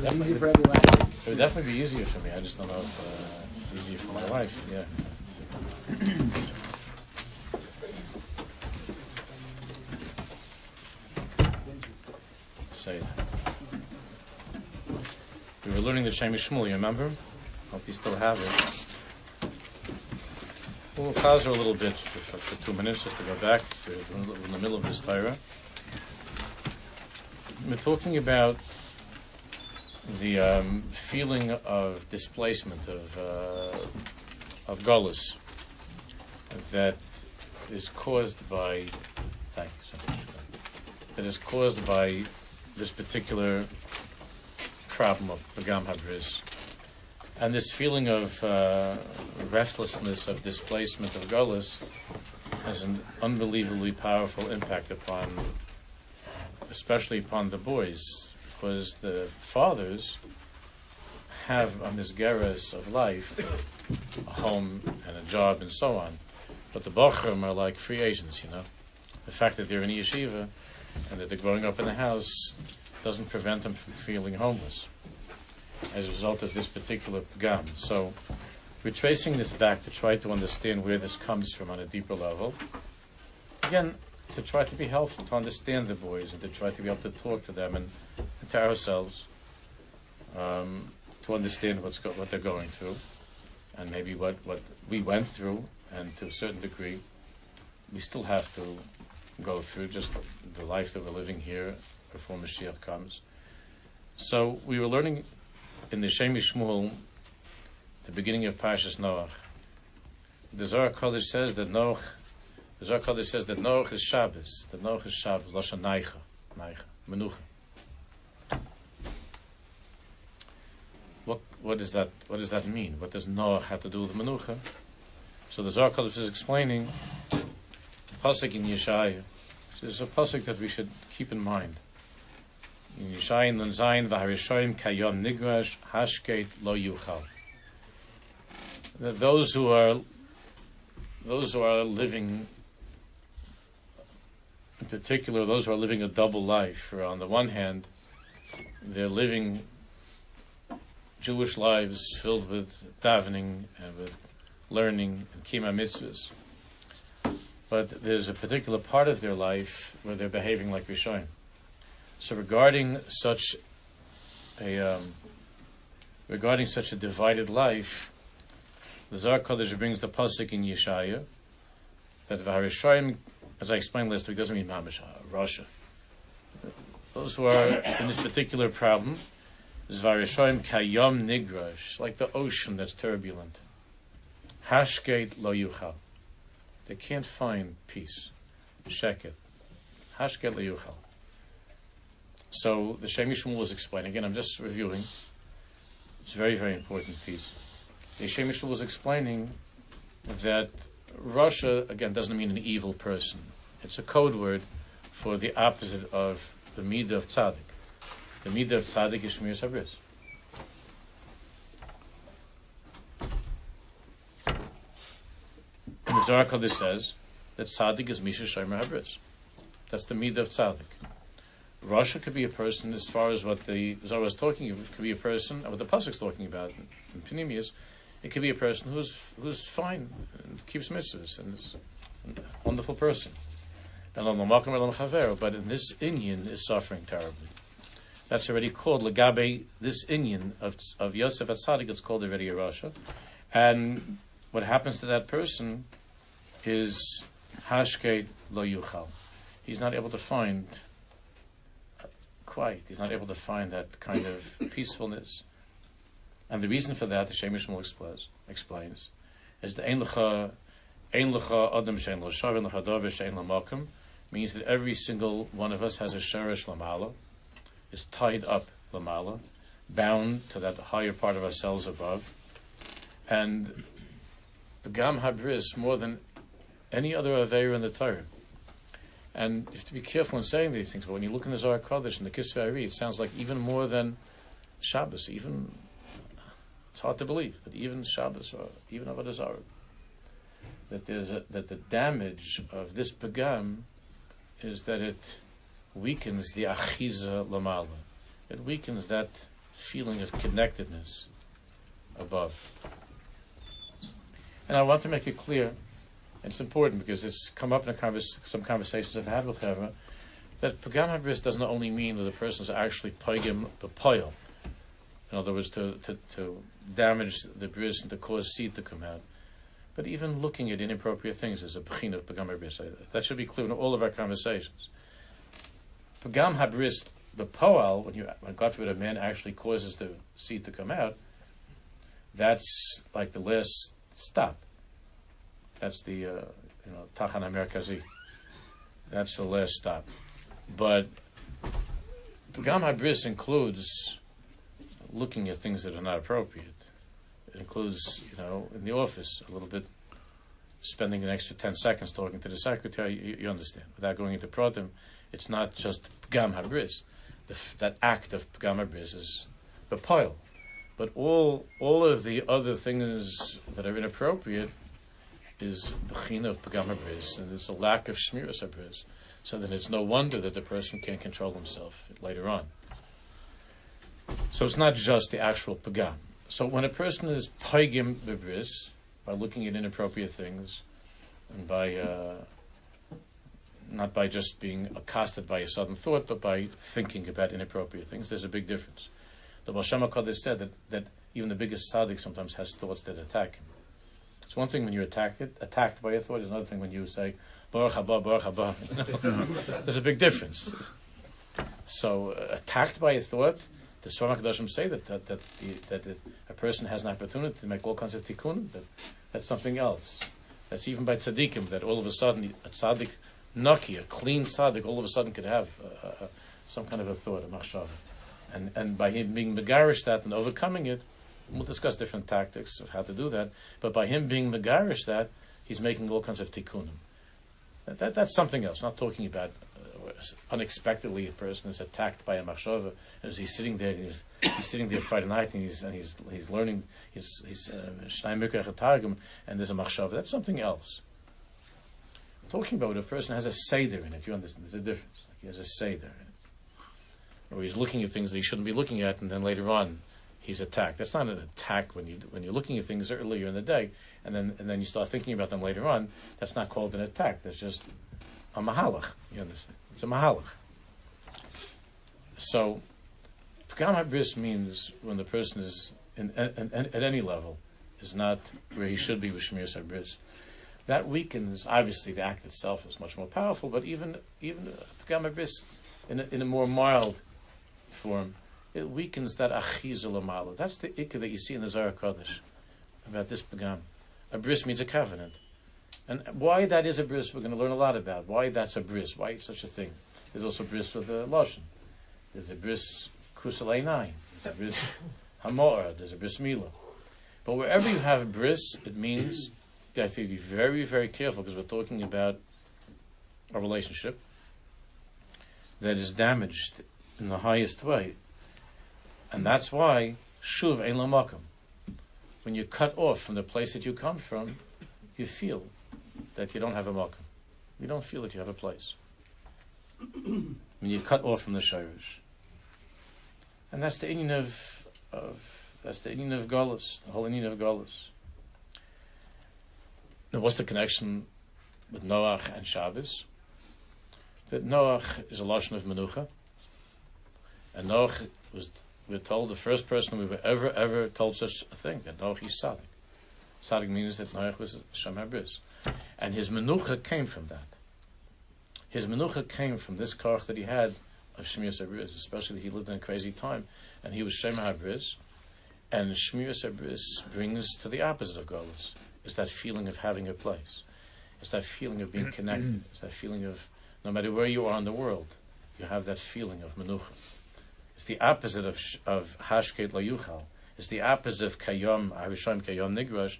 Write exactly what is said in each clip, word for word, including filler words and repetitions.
Easy for every language. It would definitely be easier for me. I just don't know if uh, it's easier for my wife. Yeah. Say that. We were learning the Shem Shmuel, you remember? Hope you still have it. We'll pause a little bit for, for, for two minutes just to go back to in the middle of this Torah. We're talking about the um, feeling of displacement, of uh, of Golus, that is caused by, thank you so much, that is caused by this particular problem of Pagam Habris. And this feeling of uh, restlessness, of displacement, of Golus, has an unbelievably powerful impact upon, especially upon the boys, because the fathers have a misgeras of life, a home and a job and so on, but the Bochum are like free agents, you know. The fact that they're in yeshiva and that they're growing up in the house doesn't prevent them from feeling homeless as a result of this particular pagam. So we're tracing this back to try to understand where this comes from on a deeper level. Again, to try to be helpful, to understand the boys, and to try to be able to talk to them and, and to ourselves, um, to understand what's go- what they're going through, and maybe what, what we went through, and to a certain degree, we still have to go through just the life that we're living here before Mashiach comes. So we were learning in the Shem Shmuel, the beginning of Parshas Noach. The Zohar Kodesh says that Noach, the Zohar Kodesh says that Noach is Shabbos. That Noach is Shabbos, Lashon Naicha, Naicha, Menucha. What what does that what does that mean? What does Noach have to do with Menucha? So the Zohar Kodesh is explaining the pasuk in Yeshaya. This is a pasuk that we should keep in mind. In Yeshaya Nun Zayin v'harishoyim kayom nigrash hashkeit lo yuchal. That those who are those who are living, in particular, those who are living a double life. Or on the one hand, they're living Jewish lives filled with davening and with learning and kima mitzvahs. But there's a particular part of their life where they're behaving like Rishonim. So regarding such a um, regarding such a divided life, the Zohar Kodesh brings the pasuk in Yeshaya that v'harishoyim, as I explained last week, doesn't mean mamish Russia. Those who are in this particular problem is v'harishoyim kayom nigrash, like the ocean that's turbulent. Hashkeit lo yuchal. They can't find peace. Sheket. Hashkeit lo yuchal. So the Shem Shmuel was explaining, again I'm just reviewing, it's a very, very important piece. The Shem Shmuel was explaining that Russia, again, doesn't mean an evil person. It's a code word for the opposite of the Midah of Tzaddik. The Midah of Tzaddik is Shmiras Habris. And the Zohar Kodesh says that Tzaddik is Misha Shomer Habris. That's the Midah of Tzaddik. Russia could be a person, as far as what the Zohar is talking about, it could be a person, what the pasuk is talking about in Pnimius, it could be a person who's who's fine and keeps mitzvahs and is a wonderful person. But in this Inyan is suffering terribly. That's already called Lagabe, this Inyan of of Yosef at Tzaddik, it's called already a Russia. And what happens to that person is Hashkeit lo yuchal. He's not able to find quiet. He's not able to find that kind of peacefulness. And the reason for that, the Shem Shmuel explains, explains, is the Ein Lecha, Ein Lecha Adam Shein Lo Shav, Ein Lecha Davar Shein Lo Makom, means that every single one of us has a Sheresh Lamala, is tied up Lamala, bound to that higher part of ourselves above. And the Gam Habris, more than any other Aveira in the Torah. And you have to be careful when saying these things, but when you look in the Zohar Kodesh and the Kisvei Ari, it sounds like even more than Shabbos, even, it's hard to believe, but even Shabbos or even Avodah Zarah, that there's a, that the damage of this Pagam is that it weakens the Achiza Lamala. It weakens that feeling of connectedness above. And I want to make it clear, it's important because it's come up in a convers- some conversations I've had with Chevra, that Pagam HaBris doesn't only mean that the person is actually Pagim B'Poyel, in other words, to, to, to damage the bris and to cause seed to come out, but even looking at inappropriate things is a B'chin of Pagam HaBris. That should be clear in all of our conversations. Pagam HaBris B'Poel, when you, when God forbid a man actually causes the seed to come out, that's like the last stop. That's the, uh, you know, Tachan HaMerkazi. That's the last stop. But Pagam HaBris includes looking at things that are not appropriate. It includes, you know, in the office, a little bit, spending an extra ten seconds talking to the secretary, you, you understand. Without going into Protim, it's not just Pagam HaBris. The, that act of Pagam HaBris is the poil. But all all of the other things that are inappropriate is B'china of Pagam HaBris, and it's a lack of Shmiras HaBris. So then it's no wonder that the person can't control himself later on. So it's not just the actual Pagam. So when a person is Pagim B'Bris, by looking at inappropriate things, and by, uh, not by just being accosted by a sudden thought, but by thinking about inappropriate things, there's a big difference. The Baal Shem HaKadosh said that, that even the biggest tzaddik sometimes has thoughts that attack him. It's one thing when you're attacked, attacked by a thought, it's another thing when you say, Baruch haba, Baruch haba. There's a big difference. So, uh, attacked by a thought, the Sfar HaKadoshim say that that that, the, that the, a person has an opportunity to make all kinds of tikkunim. That that's something else. That's even by tzaddikim, that all of a sudden a tzaddik naki, a clean tzaddik, all of a sudden could have uh, uh, some kind of a thought, a machshava. And and by him being megarish that and overcoming it, we'll discuss different tactics of how to do that. But by him being megarish that, he's making all kinds of tikkunim. That, that that's something else. Not talking about uh, unexpectedly a person is attacked by a machshava as he's sitting there. And he's he's sitting there Friday night and he's and he's he's learning. He's he's Shnai Mikra Targum and there's a machshava. That's something else. I'm talking about when a person has a seder in it. You understand? There's a difference. Like he has a seder in it. Or he's looking at things that he shouldn't be looking at, and then later on, he's attacked. That's not an attack when you when you're looking at things earlier in the day, and then and then you start thinking about them later on. That's not called an attack. That's just a mahalach. You understand? It's a mahalach. So, Pagam HaBris means when the person is in, in, in, at any level is not where he should be with Shmiras HaBris. That weakens. Obviously, the act itself is much more powerful, but even even Pagam HaBris in a, in a more mild form, it weakens that achiza l'mala. That's the ikka that you see in the Zohar Kodesh about this pagam. A bris means a covenant, and why that is a bris, we're going to learn a lot about. Why that's a bris? Why such a thing? There's also bris with the lashon. There's a bris kusalei nine. There's a bris hamor. There's a bris mila. But wherever you have bris, it means you have to be very, very careful because we're talking about a relationship that is damaged in the highest way. And that's why, shuv ein lo makom. When you cut off from the place that you come from, you feel that you don't have a makom. You don't feel that you have a place. When you cut off from the shayrish. And that's the inyan of, of that's the inyan of Golus, the whole inyan of Golus. Now what's the connection with Noach and Shabbos? That Noach is a lashon of menucha. And Noach was, we're told, the first person we were ever, ever told such a thing, that Noach is tzaddik. Tzaddik means that Noach was Shem HaBris. And his menucha came from that. His menucha came from this koch that he had of Shmiras HaBris, especially that he lived in a crazy time, and he was Shem HaBris. And Shmiras HaBris brings to the opposite of Golus. It's that feeling of having a place. It's that feeling of being connected. It's that feeling of, no matter where you are in the world, you have that feeling of menucha. It's the opposite of of hashket lo yuchal. It's the opposite of kayom harishayim kayom nigrash.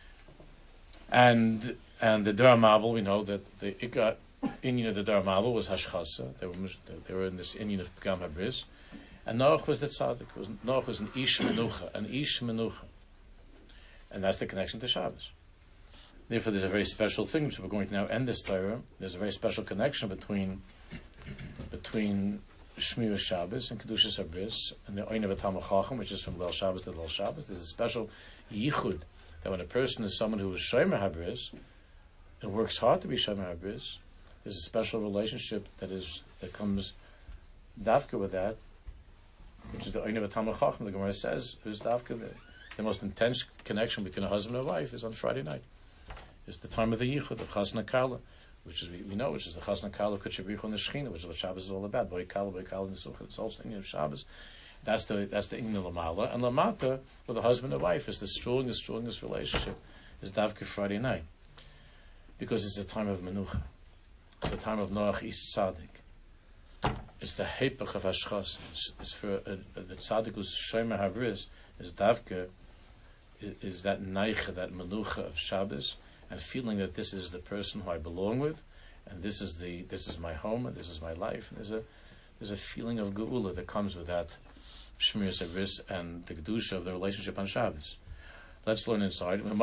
And and the Dar Mabel, we know that the Ikka inyan of the Dar Mabel was hashchasa. They were they were in this inyan of Pagam HaBris. And Noach was the tzaddik. Was, Noach was an ish menucha, an ish menucha. And that's the connection to Shabbos. Therefore, there's a very special thing, so we're going to now end this Torah. There's a very special connection between between Shmir Shabbos and Kedushas HaBris and the Oin of a Talmid Chacham, which is from Leil Shabbos to Leil Shabbos. There's a special yichud that when a person is someone who is Shomer HaBris and works hard to be Shomer HaBris, there's a special relationship that is that comes dafka with that, which is the Oin of a Talmid Chacham. The Gemara says is dafka the, the most intense connection between a husband and a wife is on Friday night. It's the time of the yichud, the Chasna Kala, which is we, we know, which is the Chasna Kala Kuchabrichu and the Shechina, which is what Shabbos is all about. Boy Kala, Boy Kala, and the Sukkah. It's all the of Shabbos. That's the that's the Inyan Lamala. And Lamata, with a husband and wife, is the strongest, strongest relationship, is Davka Friday night. Because it's a time of Menucha. It's the time of Noach Ish Tzaddik. It's the Hepech of Hashchas. It's, it's for uh, the Tzaddik who's Shomer HaBris, is Davka, is, is that Neicha, that Menucha of Shabbos, and feeling that this is the person who I belong with, and this is the this is my home, and this is my life. And there's a there's a feeling of geula that comes with that Shmir Sabris and the kedusha of the relationship on Shabbos. Let's learn inside. And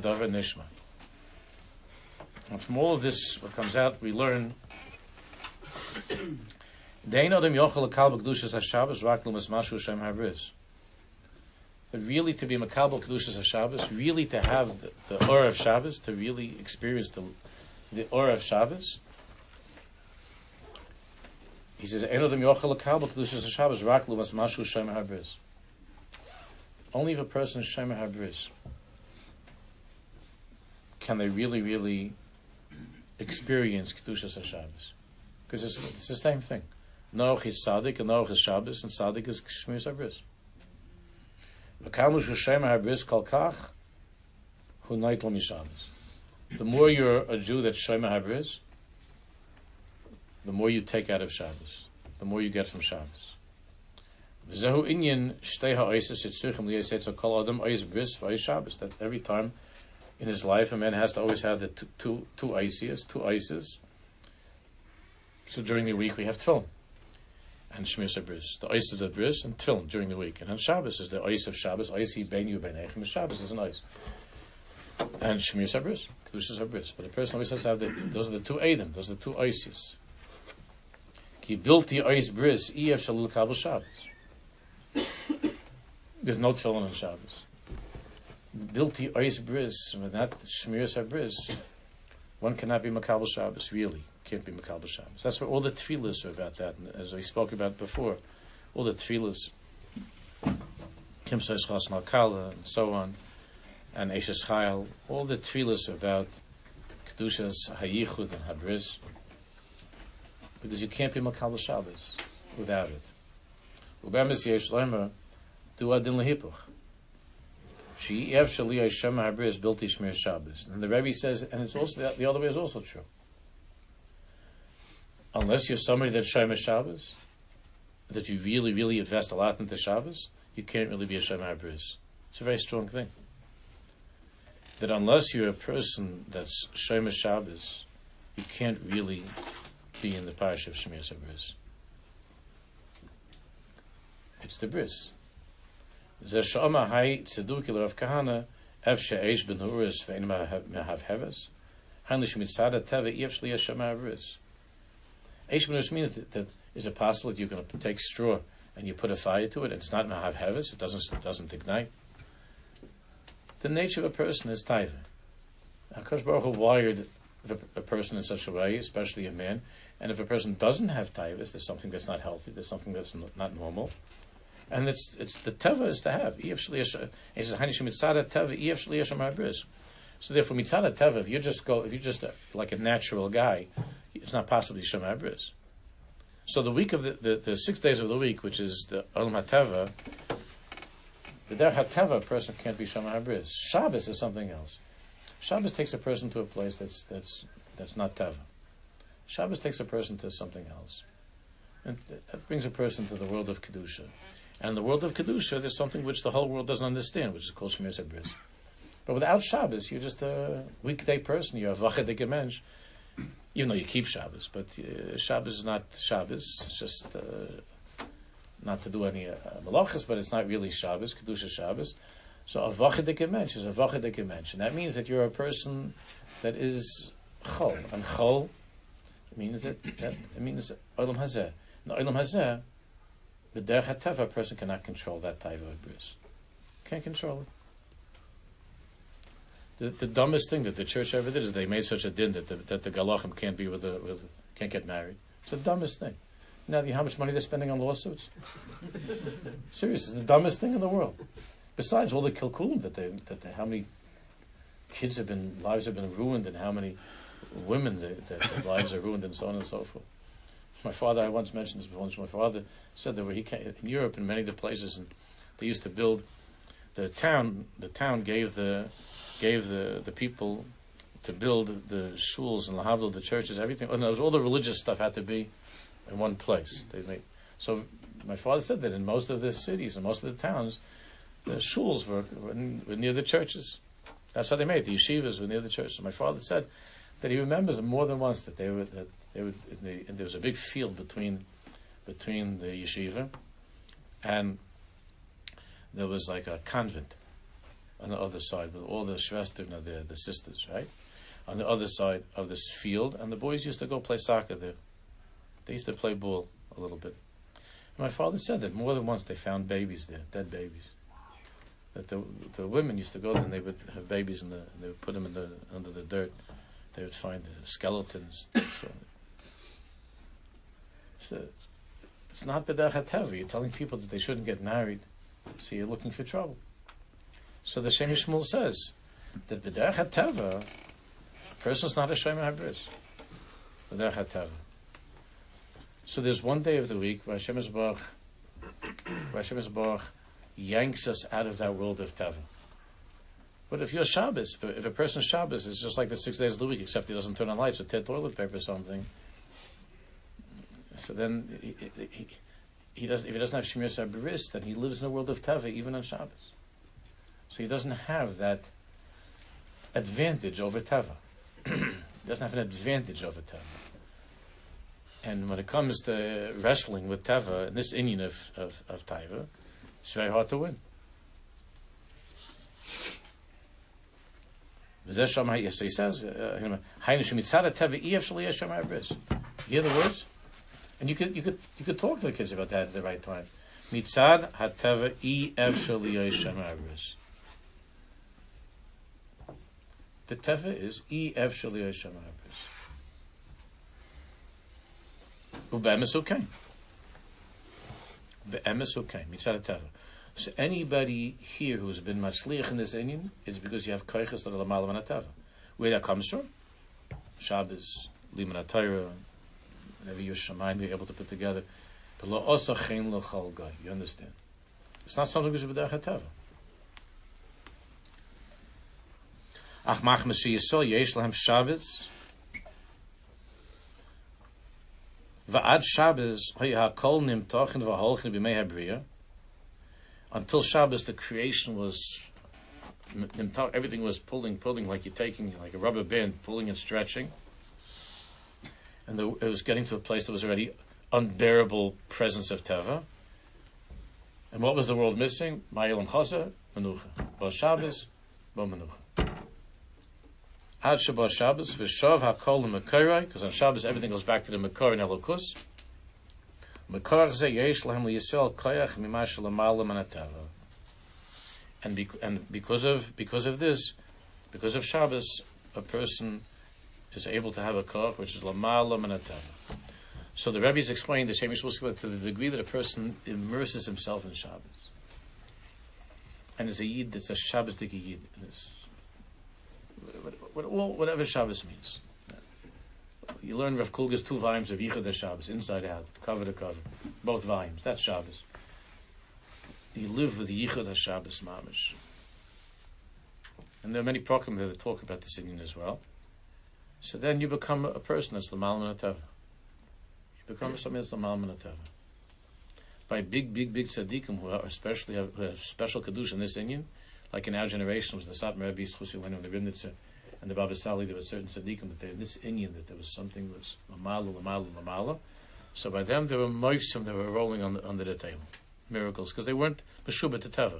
from all of this, what comes out, we learn. But really to be Makabel Kedushas HaShabbos, really to have the, the Or of Shabbos, to really experience the the Or of Shabbos. He says, Einodem Yochel Makabel Kedushas HaShabbos, Rak Lumas Mashu Shomer HaBris. Only if a person is Shomer HaBris can they really, really experience Kedushas HaShabbos. Because it's, it's the same thing. Noach is Tzaddik, and Noach is Shabbos, and Tzaddik is Shmir HaBris. The more you're a Jew that's Shomer HaBris, the more you take out of Shabbos, the more you get from Shabbos. That every time in his life a man has to always have the two two, two ices, two ices. So during the week we have tefillin and Shmir Sabris, the ice of the bris and tefillin during the week, and on Shabbos is the ice of Shabbos, ice he ben you ben echem. Shabbos is an ice, and Shmir Sabris, Kedushas HaBris. But a person always has to have the, those are the two edim, those are the two ices. Ki bilti ice bris ef shalul kabel Shabbos. There's no tefillin on Shabbos. Bilti ice bris, with that Shmir Sabris, one cannot be makabel Shabbos. Really can't be makabel Shabbos. That's what all the tefillas are about. That, and as we spoke about before, all the tefillas, Kimsai Schas Malkala, and so on, and Eshes Chayil, all the tefillas are about Kedushas Hayichud and Habris, because you can't be makabel Shabbos without it. Ubemis Yesh Leimer Du Adin Lehipuch. She Ev Shaliyah Shomer HaBris Bilti Shmir Shabbos. And the Rebbe says, and it's also the, the other way is also true. Unless you're somebody that's Shomer Shabbos, that you really, really invest a lot into Shabbos, you can't really be a Shomer HaBris. It's a very strong thing. That unless you're a person that's Shomer Shabbos, you can't really be in the parish of Shmir Sabris. It's the bris. Zeh shama hay tzedukil Rav Kahana ev she'esh ben huris ve'en mehav heves hanlish mitzada teva ef shliya shama bris. Eish ben huris means that, that is it possible that you're going to take straw and you put a fire to it and it's not mehav heves, it doesn't it doesn't ignite. The nature of a person is taiva. HaKadosh Baruch Hu wired a person in such a way, especially a man, and if a person doesn't have taivas, there's something that's not healthy, there's something that's not normal, and it's it's the teva is to have. He says, teva, so therefore, mitzada teva, if you just go, if you're just a, like a natural guy, it's not possible to shema bris. So the week of the, the, the six days of the week, which is the olam hateva, the derech hateva, a person can't be shema bris. Shabbos is something else. Shabbos takes a person to a place that's that's that's not teva. Shabbos takes a person to something else, and that brings a person to the world of kedusha. And in the world of kedusha, there's something which the whole world doesn't understand, which is called Shmir Sabris. But without Shabbos, you're just a weekday person. You're a vachedik mensch, even though you keep Shabbos. But uh, Shabbos is not Shabbos. It's just uh, not to do any uh, malachas, but it's not really Shabbos. Kedusha Shabbos. So a vachedik mensch is a vachedik mensch, and that means that you're a person that is chol. And chol means that, that it means olam hazeh. In Olam Hazeh, the Derech HaTeva, a person cannot control that type of bris. Can't control it. The, the dumbest thing that the church ever did is they made such a din that the, that the galachim can't be with the with, can't get married. It's the dumbest thing. Now, do you know how much money they're spending on lawsuits? Seriously, it's the dumbest thing in the world. Besides all the kilkulim that they that they, how many kids have been lives have been ruined and how many women that their lives are ruined and so on and so forth. My father, I once mentioned this before. My father said that where he came in Europe and many of the places, and they used to build the town. The town gave the gave the, the people to build the shuls and lahavdil, the churches, everything. And all the religious stuff had to be in one place. They made so. My father said that in most of the cities and most of the towns, the shuls were, were, were near the churches. That's how they made it. The yeshivas were near the church. So my father said that he remembers more than once that they were that they would. The, and there was a big field between between the yeshiva and there was like a convent on the other side with all the shvester, the the sisters, right? On the other side of this field, and the boys used to go play soccer there. They used to play ball a little bit. And my father said that more than once they found babies there, dead babies. That the the women used to go there and they would have babies and the, they would put them in the under the dirt. They would find the skeletons. So, so it's not b'derech hateva. You're telling people that they shouldn't get married, so you're looking for trouble. So the Shem Yishmuel says that b'derech hateva, a person's not a shomer habris. B'derech hateva. So there's one day of the week where Hashem Yisbarach, where Hashem Yisbarach yanks us out of that world of teva. But if you're Shabbos, if a, if a person's Shabbos is just like the six days of the week, except he doesn't turn on lights or tear toilet paper or something, so then he, he, he doesn't. If he doesn't have Shemir Sabaris, then he lives in a world of teva even on Shabbos. So he doesn't have that advantage over teva. He doesn't have an advantage over teva. And when it comes to wrestling with teva, in this inyan of of, of teva, it's very hard to win. So he says, uh, you hear the words? And you could you could you could talk to the kids about that at the right time. Mitzad hateva i evshel The teva is i evshel Ubemis okay. Be'emes okay. Mitzad hateva. So anybody here who's been matzliach in this inyan is because you have koiches that are l'mal v'natava. Where that comes from? Shabbos, Liman HaTorah, whenever you're shamayim, you're able to put together. But lo osa chen lo chal gai. You understand? It's not something which is b'derech hateva. Ach machmas sheyisol yesh lahem Shabbos va'ad Shabbos hoya hakol nimtochen v'holchen b'mei habriya. Until Shabbos, the creation was, everything was pulling, pulling, like you're taking, like a rubber band, pulling and stretching. And the, it was getting to a place that was already unbearable presence of Teva. And what was the world missing? Ma'elam Chasa, Menucha. Bo Shabbos, Bo Menucha. Ad Shabbat Shabbos, V'shav HaKol L'Mekorai, because on Shabbos everything goes back to the Mekor and Elokus. And, be, and because of because of this, because of Shabbos, a person is able to have a koch which is lamala manatava. So the Rebbe's explained the same to the degree that a person immerses himself in Shabbos, and is a yid that's a Shabbos dik yid, whatever Shabbos means. You learn Rav Kluger's two volumes of Yichud HaShabbos, inside out, cover to cover, both volumes. That's Shabbos. You live with Yichud HaShabbos mamish. And there are many program that talk about this inyan as well. So then you become a person that's l'mal min hateva. You become something that's l'mal min hateva. By big, big, big tzaddikim who are especially have, who have special kedusha in this inyan, like in our generation was the Satmar Rebbe Yitzchus Yoleinu, the Rimnitzer, and the Baba Sali, there was certain tzaddikim that they, in this inyan that there was something that was lamala, lamala, lamala. So by them there were moifsim that were rolling on the, under the table, miracles, because they weren't meshubah to teva.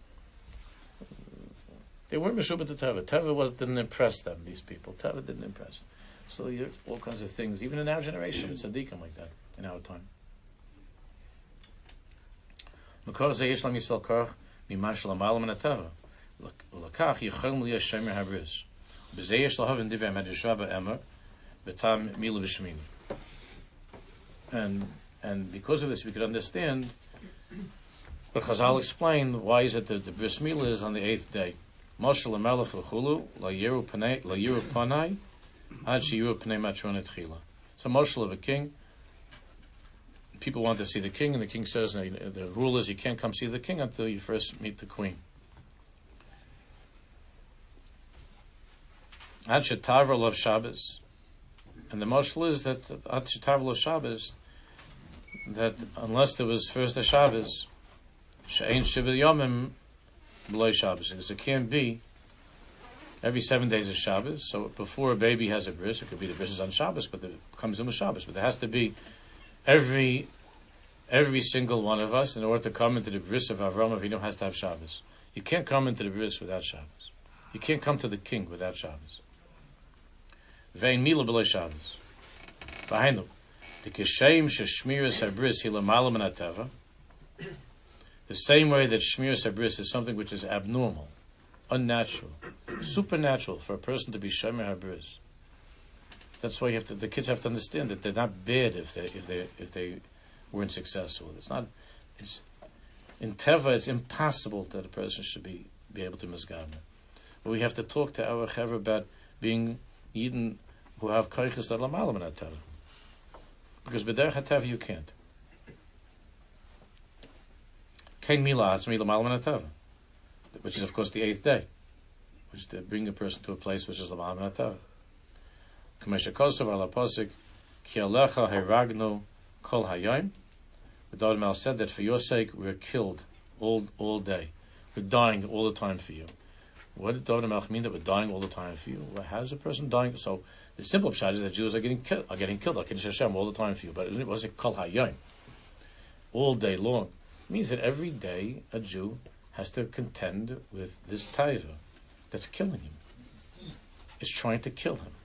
They weren't meshubah to teva. Teva was, didn't impress them. These people, teva didn't impress. So you all kinds of things, even in our generation, it's tzaddikim like that in our time. L'kor ze yesh lam Yisrael korach miman shel ha'malam and ha'teva. L'kach yicholm li hashemer habris. B'zeh yesh lahavin divei ha'medrash ba'emer b'tam mila b'shemini. And and because of this, we could understand. But Chazal explained why is it that the bris milah is on the eighth day. Moshe lemelech v'chulu la yiru panei la yiru panai ad sheyiru panei matron etchila. So Moshe of a king. People want to see the king, and the king says no, the rule is you can't come see the king until you first meet the queen. Ad shetavar lov Shabbos, and the Moshe is that ad shetavar lov Shabbos, that unless there was first a Shabbos, she'ein shiva yomim b'loy Shabbos, because it can't be every seven days is Shabbos. So before a baby has a bris, it could be the bris is on Shabbos, but it comes in with Shabbos. But there has to be every every single one of us in order to come into the bris of Avraham Avinu has to have Shabbos. You can't come into the bris without Shabbos. You can't come to the king without Shabbos. Vein mila b'loy Shabbos. V'hainu the kishem sheshmiras habris hilamalam and ateva. The same way that shmiras habris is something which is abnormal, unnatural, supernatural for a person to be shomer habris. That's why you have to. The kids have to understand that they're not bad if they if they if they weren't successful. It's not. It's in teva. It's impossible that a person should be be able to misgavna. But we have to talk to our chaver about being Yidden who have koiches that lamalam and ateva. Because b'derech hateva you can't. Kein milah atzmi lamalam and ateva, which is of course the eighth day, which is to bring a person to a place which is lamalam and ateva. K'mesha kosav ala posik ki alecha heragnu kol hayom. The David Mel said that for your sake we're killed all all day. We're dying all the time for you. What did David Melch mean that we're dying all the time for you? Well, how is a person dying? So the simple pshat is that Jews are getting killed, are getting killed, like Kiddush Hashem, all the time for you. But it was it kol hayom, all day long. It means that every day a Jew has to contend with this taiva that's killing him. It's trying to kill him.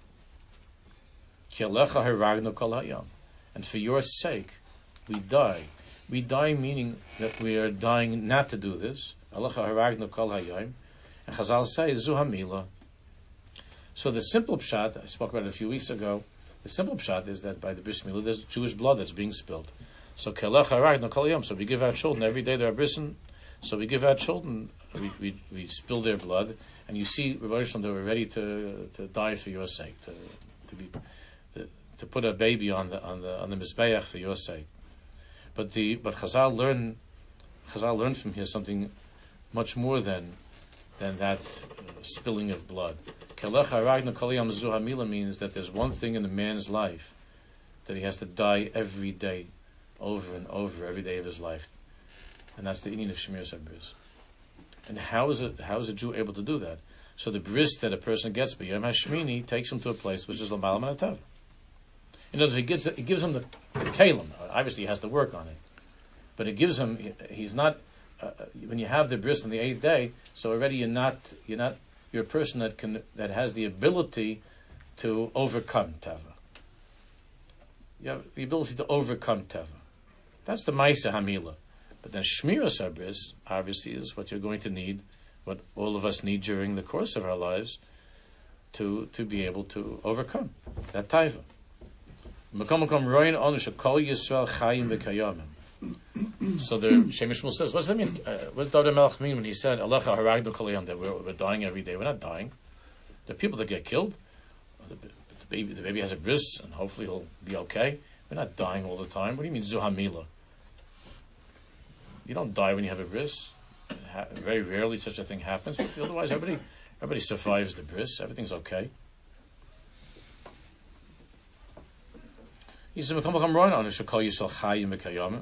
Ki alecha haragnu kol hayom, and for your sake we die. We die meaning that we are dying not to do this. Alecha haragnu kol hayom. And Chazal say, Zu hamila. So the simple pshat, I spoke about it a few weeks ago, the simple pshat is that by the bris milah, there's Jewish blood that's being spilled. So kelech harag no kol yom. So we give our children, every day there are brisin, so we give our children, we, we, we spill their blood, and you see, Rebbe Shalom, they were ready to to die for your sake, to to be to, to put a baby on the on the on the mizbeach for your sake. But the but Chazal learn Chazal learned from here something much more than than that uh, spilling of blood. Kelech harag no kol yom zu hamila means that there's one thing in a man's life that he has to die every day, over and over, every day of his life, and that's the inyan of Shemiras HaBris. And how is it? How is a Jew able to do that? So the bris that a person gets by Yom HaShmini takes him to a place which is l'malam and atav. In other words, it gives it gives him the, the kalim. Obviously, he has to work on it, but it gives him. He's not. Uh, when you have the bris on the eighth day, so already you're not. You're not. You're a person that can that has the ability to overcome teva. You have the ability to overcome teva. That's the Maisa Hamila. But then Shmiras HaBris, obviously, is what you're going to need, what all of us need during the course of our lives, to to be able to overcome that taiva. So the Shemish Shmuel says, what does that mean? Uh, what does David Melech mean when he said, Alecha haragnu kol hayom, that we're, we're dying every day? We're not dying. The people that get killed, the, the baby the baby has a bris, and hopefully he'll be okay. We're not dying all the time. What do you mean, Zuhamila? You don't die when you have a bris. Ha- very rarely such a thing happens, but otherwise everybody everybody survives the bris. Everything's okay. He said, "Come, come, run on. I should call yourself Chayim Mekayama."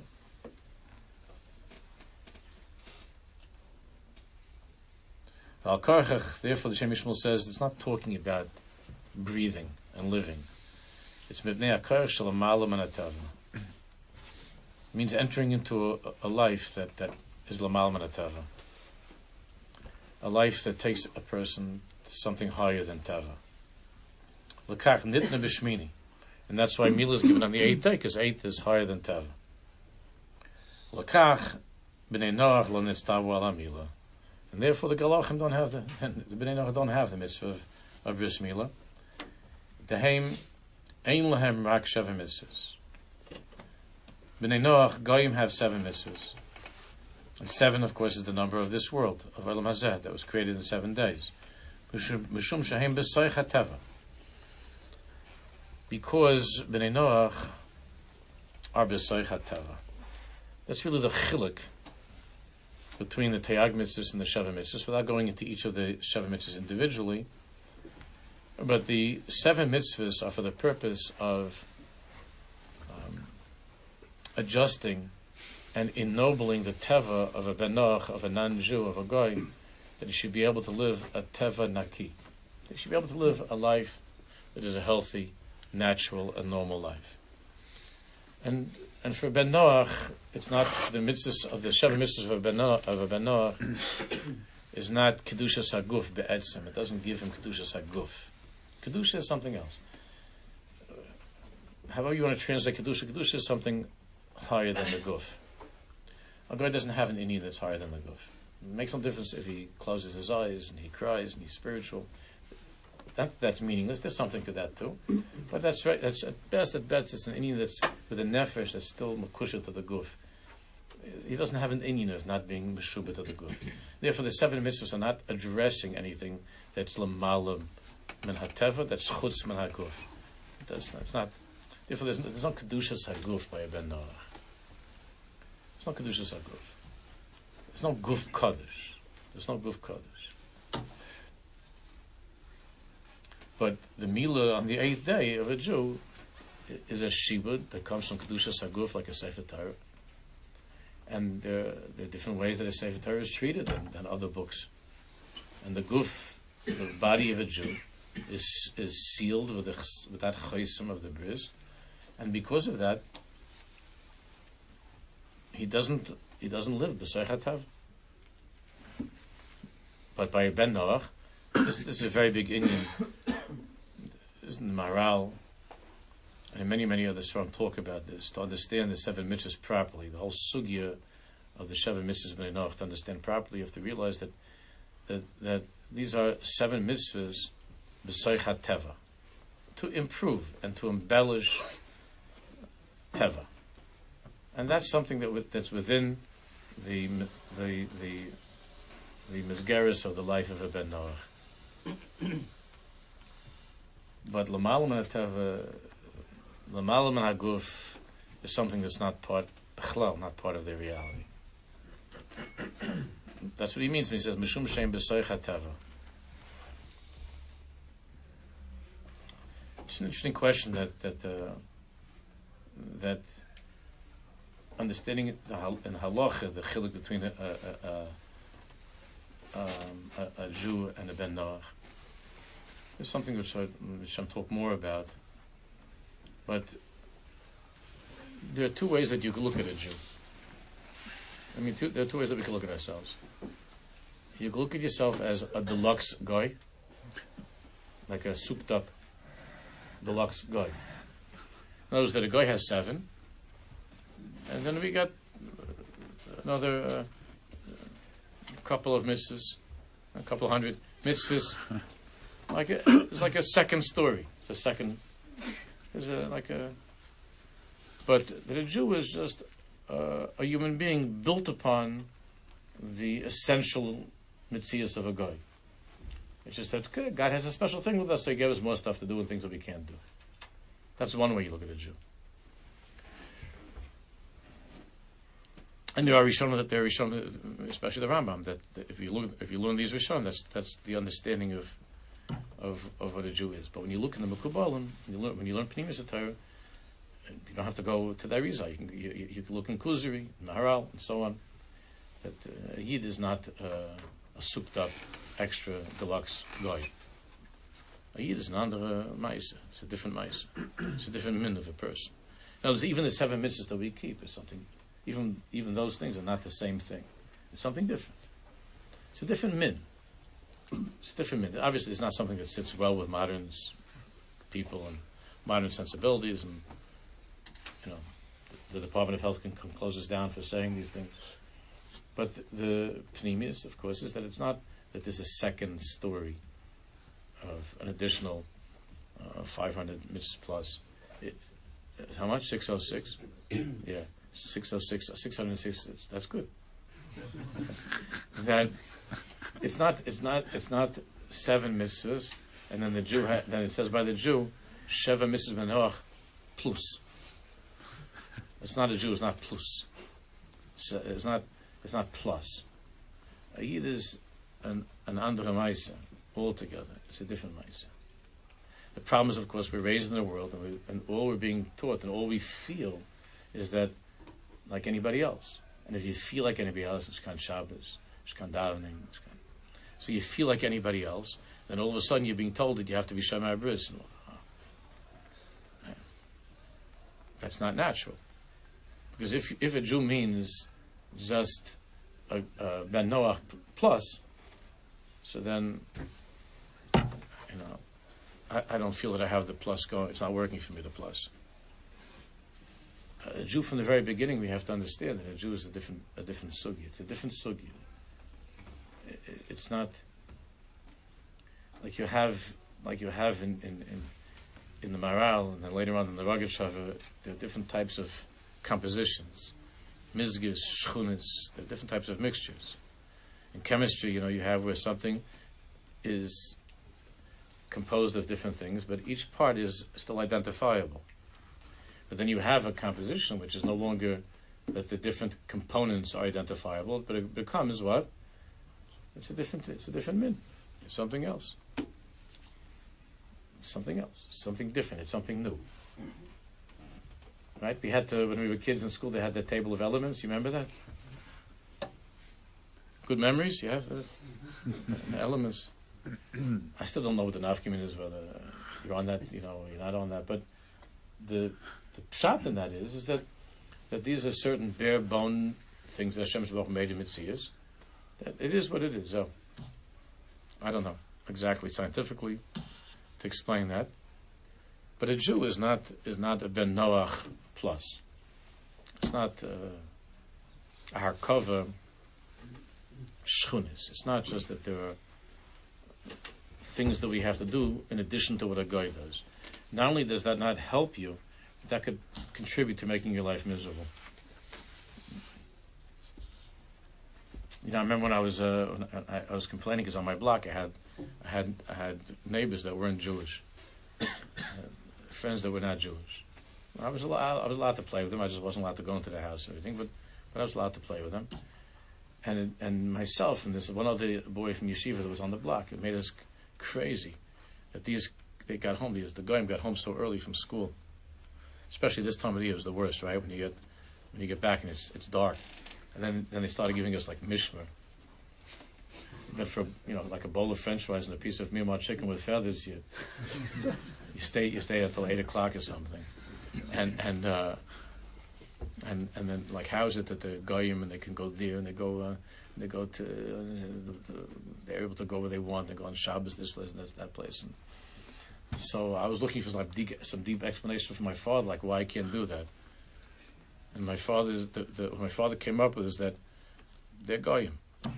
Therefore, the Shem Yishmael says it's not talking about breathing and living. It's mibnei akarach shalamalam and atava. It means entering into a, a life that, that is lamalam and atava. A life that takes a person to something higher than tava. L'kach nitna b'shmini. And that's why Mila is given on the eighth day, because eighth is higher than tava. L'kach B'nei Noach lo nitztavu al hamila, and therefore the Galachim don't have the the B'nei Noach don't have the mitzvah of, of bris milah. Deheim ein lahem rak sheva mitzvahs. B'nei Noach goyim have seven mitzvahs, and seven, of course, is the number of this world of Olam Hazeh that was created in seven days. Mishum shehem b'soich hateva, because B'nei Noach are b'soich hateva. That's really the chiluk between the Teyag mitzvahs and the Sheva mitzvahs, without going into each of the Sheva mitzvahs individually. But the seven mitzvahs are for the purpose of um, adjusting and ennobling the teva of a ben Noach, of a non-Jew, of a goy, that he should be able to live a teva naki. He should be able to live a life that is a healthy, natural, and normal life. And and for ben Noach, it's not the mitzvahs of the Sheva mitzvahs of a ben Noach, of a ben Noach is not kedushas haguf be'etzem. It doesn't give him kedushas haguf. Kedusha is something else. However you want to translate Kedusha, Kedusha is something higher than the guf. A guy doesn't have an inyan that's higher than the guf. It makes no difference if he closes his eyes and he cries and he's spiritual. That that's meaningless. There's something to that too. But that's right. That's at best, at best, it's an inyan that's with a nefesh that's still makusha to the guf. He doesn't have an inyan of not being meshubah to the guf. Therefore, the seven mitzvahs are not addressing anything that's lamalam min hateva, that's chutz min haguf. That's it's not. Therefore, there's no, there's no kedushas haguf by a ben Noach. There's no kedushas haguf. There's no guf kodesh. There's no guf kodesh. But the milah on the eighth day of a Jew is a shibud that comes from kedushas haguf, like a sefer Torah. And there, there are different ways that a sefer Torah is treated than, than other books. And the guf, the body of a Jew, is is sealed with the, with that chaysim of the bris, and because of that, he doesn't he doesn't live b'soich hatav. But by a ben Noach, this, this is a very big inyan. Isn't the Maharal and many many others from talk about this to understand the seven mitzvahs properly, the whole sugya of the seven mitzvahs b'nei Noach. To understand properly, you have to realize that that that these are seven mitzvahs b'soich hateva, to improve and to embellish teva, and that's something that w- that's within the the the the mizgeres of the life of a ben Noach. But l'malam and teva, l'malam and haguf is something that's not part, b'chlal, not part of their reality. That's what he means when he says mishum shein b'soich hateva. It's an interesting question that that uh, that understanding the hal- in halacha the chiluk between a a, a, a, um, a, a Jew and a ben Noach is something which I which I'll talk more about. But there are two ways that you can look at a Jew. I mean, two, there are two ways that we can look at ourselves. You can look at yourself as a deluxe guy, like a souped up deluxe guy. Notice that a guy has seven, and then we got another uh, couple of mitzvahs, a couple hundred mitzvahs. Like a, it's like a second story. It's a second. It's a, like a. But that a Jew is just uh, a human being built upon the essential mitzias of a guy. It's just that okay, God has a special thing with us, so He gave us more stuff to do and things that we can't do. That's one way you look at a Jew. And there are Rishonim that there are Rishonim, especially the Rambam, that, that if you look, if you learn these Rishonim, that's that's the understanding of of of what a Jew is. But when you look in the Mekubalim, when you learn when you learn Pnimis Torah, you don't have to go to the Arizal. You can you, you can look in Kuzari, Maharal, and so on. That uh, a Yid is not uh, a souped up, extra deluxe guy. A Yid is an andere Maisa. It's a different Maisa. It's a different min of a person. Now, even the seven mitzvahs that we keep is something. Even even those things are not the same thing. It's something different. It's a different min. It's a different min. Obviously, it's not something that sits well with modern people and modern sensibilities, and you know, the, the Department of Health can, can close us down for saying these things. But the, the pneumius, of course, is that it's not that there's a second story of an additional uh, five hundred mitzvahs plus. It, how much? six oh six? Yeah, six oh six, six hundred six. That's good. That it's not, it's not, it's not seven mitzvahs, and then the Jew, ha- then it says by the Jew, Sheva mitzvahs ben Noach plus. It's not a Jew. It's not plus. It's, uh, it's not. It's not plus. It is an an andere Maisa altogether. It's a different Maisa. The problem is, of course, we're raised in the world, and, we, and all we're being taught, and all we feel, is that like anybody else. And if you feel like anybody else, it's kind of Shabbos, it's kind of davening. It's kind of, so you feel like anybody else, then all of a sudden you're being told that you have to be Shemai Bris. That's not natural. Because if if a Jew means just a, a Ben Noach plus, so then, you know, I, I don't feel that I have the plus going. It's not working for me, the plus. A Jew from the very beginning, we have to understand that a Jew is a different a different sugi. It's a different sugi. It, it's not like you have like you have in in, in, in the Maral, and then later on in the Rogatchover. There are different types of compositions, mizgis, shchunis. There are different types of mixtures. In chemistry, you know, you have where something is composed of different things, but each part is still identifiable. But then you have a composition which is no longer that the different components are identifiable, but it becomes what? It's a different. It's a different min. It's something else. Something else. Something different. It's something new. Right? We had to, when we were kids in school, they had that table of elements. You remember that? Good memories? You have uh, elements. I still don't know what the nafkamin is, whether you're on that, you know, you're not on that. But the the pshat in that is, is that that these are certain bare bone things that Hashem Shabbat made in Mitzias. That it is what it is. So I don't know exactly scientifically to explain that. But a Jew is not is not a Ben Noach plus. It's not uh, a Harkova Shchunis. It's not just that there are things that we have to do in addition to what a guy does. Not only does that not help you, but that could contribute to making your life miserable. You know, I remember when I was uh, when I, I was complaining because on my block I had I had I had neighbors that weren't Jewish, uh, friends that were not Jewish. I was allowed I was allowed to play with them. I just wasn't allowed to go into the house and everything, but but I was allowed to play with them. And it, and myself and this one other boy from yeshiva that was on the block. It made us c- crazy that these they got home. These, the goyim got home so early from school, especially this time of the year was the worst, right? When you get when you get back and it's it's dark, and then then they started giving us like mishmer. But for you know like a bowl of French fries and a piece of meatball chicken with feathers, you you stay you stay until eight o'clock or something, and and. Uh, And and then like how is it that the goyim and they can go there and they go uh, they go to uh, they're able to go where they want. They go on Shabbos this place and that, that place. And so I was looking for some deep, some deep explanation from my father, like why I can't do that. And my father the, the, what my father came up with is that they're goyim.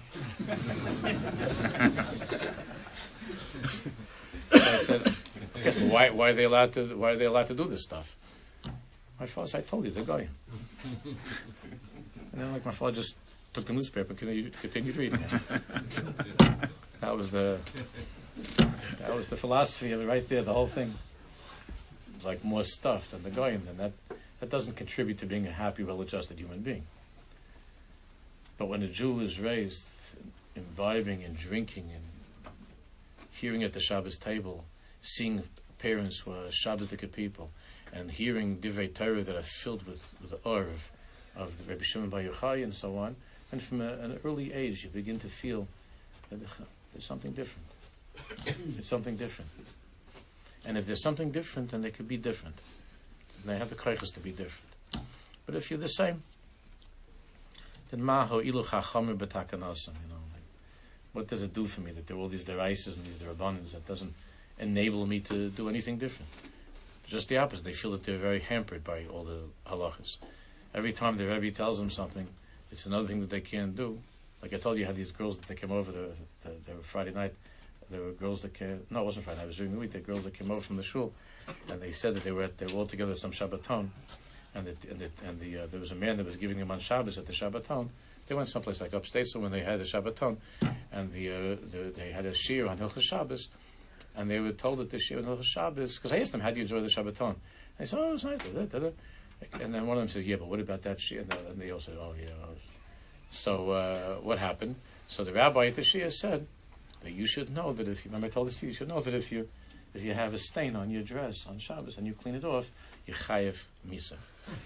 So I said, I guess why why are they allowed to why are they allowed to do this stuff? My father said, I told you, they're going. And then, like, my father just took the newspaper and continued, continued reading it. That was the that was the philosophy of it right there, the whole thing. It's like more stuff than the goyim, and that, that doesn't contribute to being a happy, well-adjusted human being. But when a Jew is raised, imbibing and drinking and hearing at the Shabbos table, seeing parents who are Shabbos-dicke people, and hearing divrei Torah that are filled with, with the awe of, of the Rabbi Shimon Bar Yochai and so on, and from a, an early age you begin to feel that there's something different. It's something different. And if there's something different, then they could be different. And they have the koiches to be different. But if you're the same, then maho ilu chachomer b'takanasam, you know, like, what does it do for me that there are all these deraises and these derabbanans that doesn't enable me to do anything different? Just the opposite. They feel that they're very hampered by all the halachas. Every time the Rebbe tells them something, it's another thing that they can't do. Like I told you, I had these girls that they came over. They, they, they were Friday night. There were girls that came. No, it wasn't Friday night. It was during the week. There were girls that came over from the shul, and they said that they were at, they were all together at some Shabbaton, and that and, the, and the uh, there was a man that was giving them on Shabbos at the Shabbaton. They went someplace like upstate, so when they had a Shabbaton, and the, uh, the they had a shir on Hilchos Shabbos, and they were told that the shir on Hilchos Shabbos, because I asked them, how do you enjoy the Shabbaton? And they said, oh, it was nice. Da, da, da. And then one of them says, yeah, but what about that shir? And they all said, oh, yeah. So uh, what happened? So the rabbi at the shir said that you should know that if you, remember I told this to you, you should know that if you if you have a stain on your dress on Shabbos and you clean it off, you chayev misa.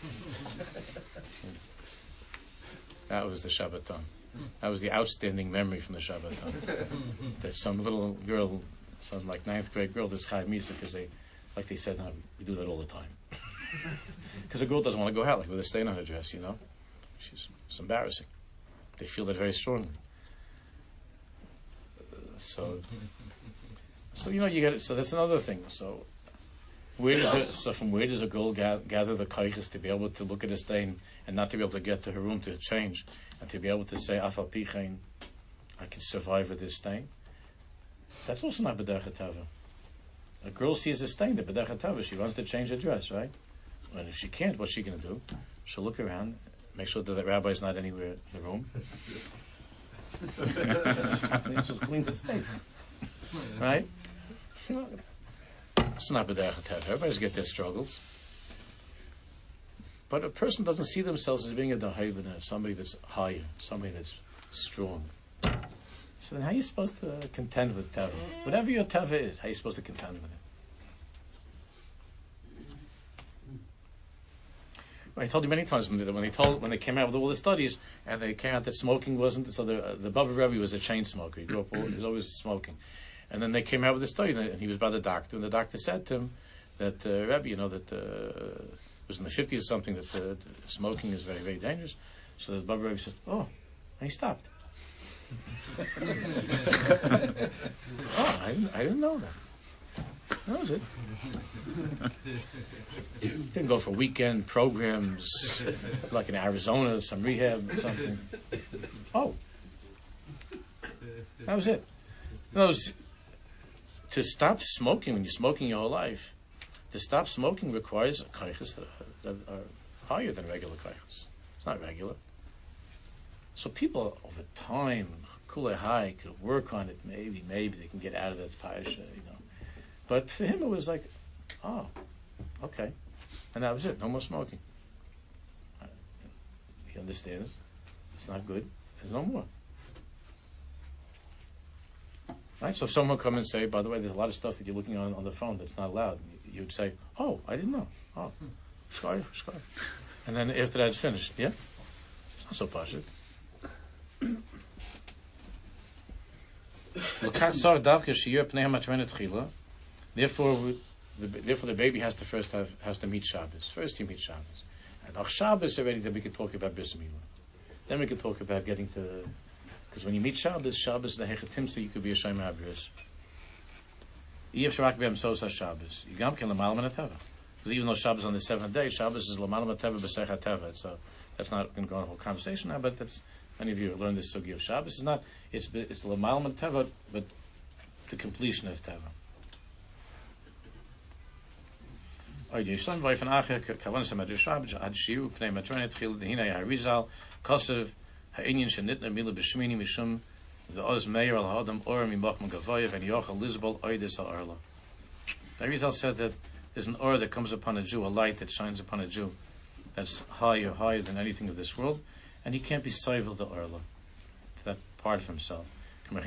That was the Shabbaton. That was the outstanding memory from the Shabbaton. That some little girl, some like ninth grade girl, does chayev misa because they, like they said, no, we do that all the time. Because a girl doesn't want to go out like with a stain on her dress, you know. She's it's embarrassing. They feel that very strongly. So, so you know, you get it. So that's another thing. So, where does it? So from where does a girl gather, gather the kaiches to be able to look at a stain and not to be able to get to her room to change, and to be able to say afal pichein, I can survive with this stain? That's also not b'derech hatava. A girl sees a stain, the b'derech hatava, she wants to change her dress, right? And if she can't, what's she going to do? She'll look around, make sure that the rabbi's not anywhere in the room. Just clean the stain, right? It's not b'derech hatava. Everybody's got their struggles, but a person doesn't see themselves as being a dahaybana, as somebody that's higher, somebody that's strong. So then, how are you supposed to contend with tava? Whatever your tava is, how are you supposed to contend with it? I told you many times when they, when they told when they came out with all the studies and they came out that smoking wasn't so the uh, the Baba Rebbe was a chain smoker. He grew up, he was always smoking, and then they came out with a study and he was by the doctor, and the doctor said to him that uh, Rebbe, you know that uh, it was in the fifties or something that uh, smoking is very very dangerous. So the Baba Rebbe said, oh, and he stopped. oh, I didn't, I didn't know that. That was it. Didn't go for weekend programs like in Arizona, some rehab or something. Oh, that was it. That was, to stop smoking when you're smoking your whole life. To stop smoking requires kaiches that, that are higher than regular kaiches. It's not regular. So people over time, kule high, could work on it. Maybe, maybe they can get out of that parsha, you know. But for him, it was like, oh, okay. And that was it. No more smoking. He understands. It's not good. There's no more. Right? So if someone would come and say, by the way, there's a lot of stuff that you're looking on on the phone that's not allowed. You'd say, oh, I didn't know. Oh, sky, sky. And then after that, it's finished. Yeah? It's not so positive. Therefore, the, therefore the baby has to first have has to meet Shabbos. First, he meets Shabbos, and on Shabbos already, then we can talk about Bris Milah. Then we can talk about getting to, because when you meet Shabbos, Shabbos the hechatimsa, you could be a shayma habris. Yev sharak b'yam sosa Shabbos. You gam ken l'malam ateva. Because even though Shabbos on the seventh day, Shabbos is l'malam ateva b'seich ateva. So that's not going to go on a whole conversation now, but that's. Many of you have learned this sugi of Shabbos. It's not, it's it's l'malam teva, but the completion of teva. Oy yishlam vayfen acher kavan samad Shabbos ad shiu pnei matrenet chil dehina harizal kosev ha'inyan shenitna mila b'shmini mishum the oz meir al hadam or mimachman gavoyev and yochal lizbol oydis al arla. The Harizal said that there's an aura that comes upon a Jew, a light that shines upon a Jew that's higher, higher than anything of this world. And he can't be soivel the orla, that part of himself. The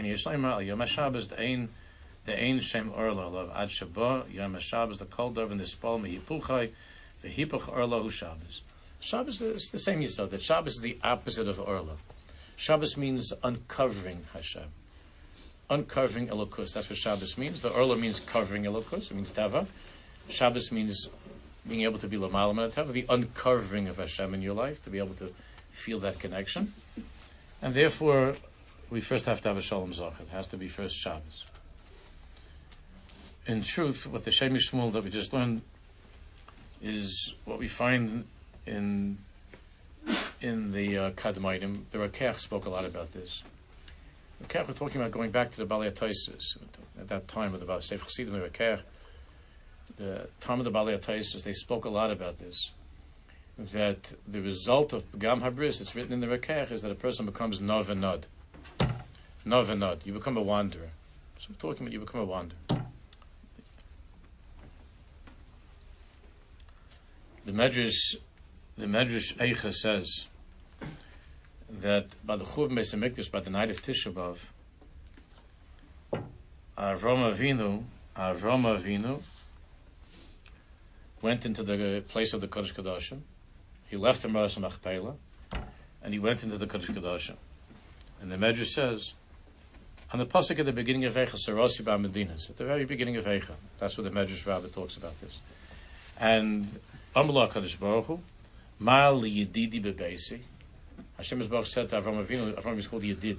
ein shem orla of ad shaba yom Shabbos the kol dov and the spal mehipuchai the hipuch orla hu Shabbos. Shabbos is the same yisod. That Shabbos is the opposite of orla. Shabbos means uncovering Hashem, uncovering Elokus. That's what Shabbos means. The orla means covering Elokus. It means teva. Shabbos means being able to be l'malam teva, the uncovering of Hashem in your life, to be able to feel that connection, and therefore we first have to have a shalom zach. It has to be first Shabbos. In truth, what the Shem Shmuel that we just learned is what we find in in the uh, Kadmaitim, the Rakech spoke a lot about this. The Rakech were talking about going back to the Balei Taisus. At that time, with the Sefer Chassidim, the Rakech, the time of the Balei Taisus, they spoke a lot about this. That the result of Gam Habris, it's written in the Rakech, is that a person becomes Nov and Nod. Nov and Nod. You become a wanderer. So we're talking about you become a wanderer. The Medrash, the Medrash Eicha says that by the Churban Beis Hamikdash, by the night of Tisha B'Av, Avraham Avinu, Avraham Avinu went into the place of the Kodesh Kodashim. He left the Meras Machpelah, and he went into the Kodesh Kodashim. And the Medrash says, on the pasuk at the beginning of Eicha, Sarasi Ba Medinas, at the very beginning of Eicha, that's what the Medrash Rabbah talks about this. And Amallah Kadosh Baruch Hu, Ma'al Yedidi Bebeisi. Hashem Yisbarach said to Avraham Avinu, Avraham is called Yedid.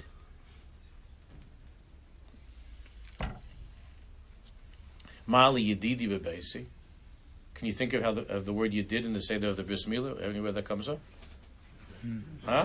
Ma'al Yedidi Bebeisi. Can you think of how the, of the word Yedid in the Seder of the Bris Milah, anywhere that comes up? Hmm. Huh?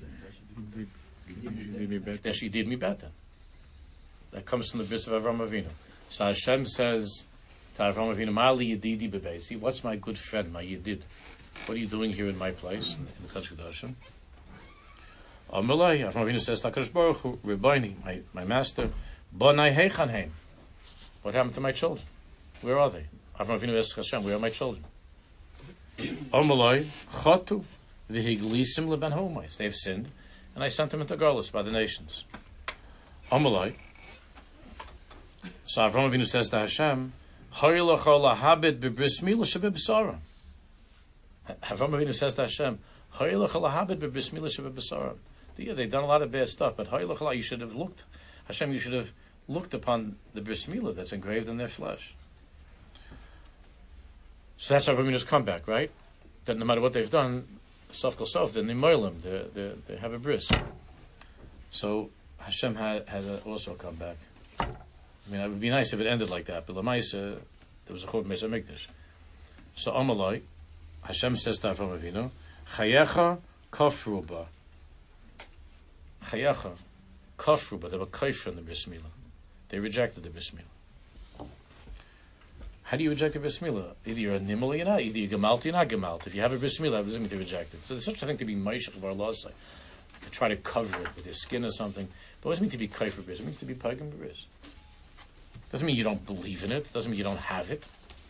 That she did me better. That comes from the Bris of Avraham Avinu. So Hashem says to Avraham Avinu, Ma'ali Yedidi Bebeisi, what's my good friend, my Yedid? What are you doing here in my place, in, in the Kodesh Kodashim? Amalai, Avraham Avinu says to HaKadosh Baruch Hu, Rebbeini, my, my master, Bonai Heichan Heim. What happened to my children? Where are they? Avraham Avinu asks Hashem, where are my children? Amalai, Chatu, V'higlisim Leben Homais. They've sinned, and I sent them into Galus by the nations. Amalai. So Avraham Avinu says to Hashem, Avraham Avinu says to Hashem, yeah, they've done a lot of bad stuff, but you should have looked, Hashem, you should have looked upon the bris milah that's engraved in their flesh. So that's Avraham Avinu's comeback, right? That no matter what they've done, sof kol sof, then they moilim, they, they, they have a bris. So Hashem had, had a, also a comeback. I mean, it would be nice if it ended like that, but Lamaisa, there was a Churban Beis Hamikdash. So Amalai, Hashem says to Avraham Avinu, Chayecha kafru ba. Chayecha kafru ba. They were kafir in the bris milah. They rejected the bris milah. How do you reject a bris milah? Either you're a nimal or you're not. Either you're gemalt or you're not gemalt. If you have a bris milah, it doesn't mean to reject it. So there's such a thing to be meishach of our laws, to try to cover it with your skin or something. But it doesn't mean to be kafir bris. It means to be pagam bris. Doesn't mean you don't believe in it. Doesn't mean you don't have it.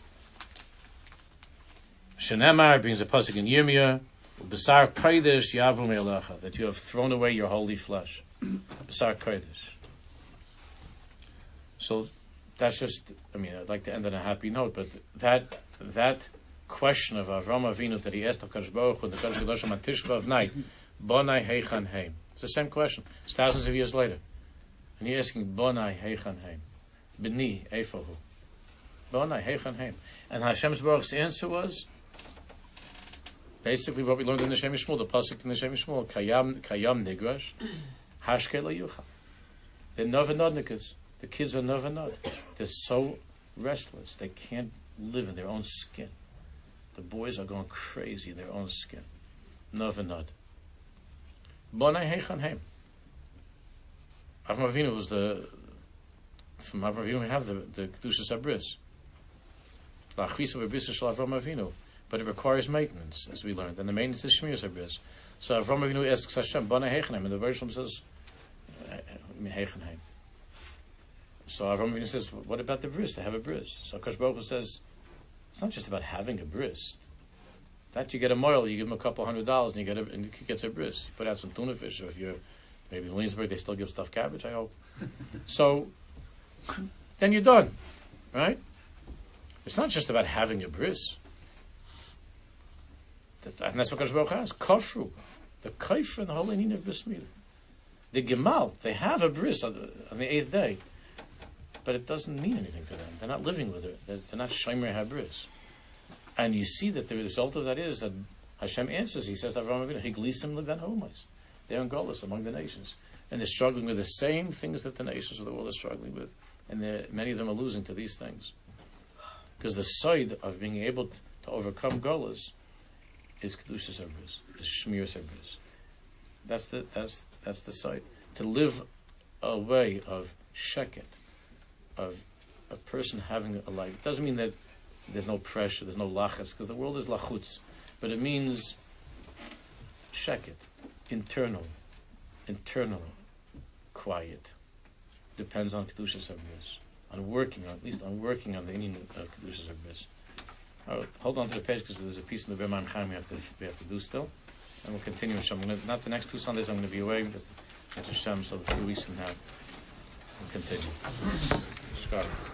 Shenemar brings a pasuk in Yirmiyah, B'sar kodesh yavu me'elecha, that you have thrown away your holy flesh. B'sar kodesh. So that's just, I mean, I'd like to end on a happy note, but that that question of Avraham Avinu that he asked of HaKadosh Baruch Hu, the Kodesh Kodashim on Tisha B'Av night, Bonai Heichan Heim. It's the same question. It's thousands of years later. And he's asking, Bonai Heichan Heim. B'ni Eifahu. Bonai Heichan Heim. And Hashem's Baruch's answer was, basically what we learned in the Shem Yishmul, the pasuk in the Shem Yishmul, Kayam Kayam Nigrash, Hashke Layucha. They're Novanodnikas. The kids are Novanod. They're so restless. They can't live in their own skin. The boys are going crazy in their own skin. Novanod. Bonai Heichan Heim. Avraham Avinu was the, from Avraham Avinu we have the, the Kedushas HaBris. La Achvis of HaBris Shel Avraham Avinu. But it requires maintenance, as we learned. And the maintenance is Shmiras HaBris. So Avraham Avinu asks Hashem, Bonai Heichan Heim. And the verse says, Heichan Heim. So Avraham Avinu says, what about the bris? They have a bris. So Akash Baruch Hu says, it's not just about having a bris. That you get a moil, you give him a couple hundred dollars, and you get a, and he gets a bris. You put out some tuna fish, or if you're maybe in Williamsburg, they still give stuffed cabbage, I hope. So then you're done, right? It's not just about having a bris. That, and that's what Akash Baruch Hu has. Kafru, the kaif and the holy name of bris milah. The gemal, they have a bris on the, on the eighth day. But it doesn't mean anything to them. They're not living with it. They're, they're not shomer habris. And you see that the result of that is that Hashem answers. He says that Avraham Avinu, Higlisim Leben Homais. They're in Golos among the nations. And they're struggling with the same things that the nations of the world are struggling with. And many of them are losing to these things. Because the side of being able to overcome Golos is Kedushas Habris, is Shmiras Habris. That's the that's that's the site. To live a way of sheket, of a person having a life. It doesn't mean that there's no pressure, there's no lachas, because the world is lachutz. But it means sheket, internal, internal, quiet. Depends on Kedushas Habris, on working on, at least on working on the Indian uh, Kedushas Habris. Uh, hold on to the page because there's a piece in the Birman Chaim we have to we have to do still, and we'll continue. So I'm gonna, not the next two Sundays. I'm going to be away, but Hashem, so a few weeks from now we'll continue. Scott.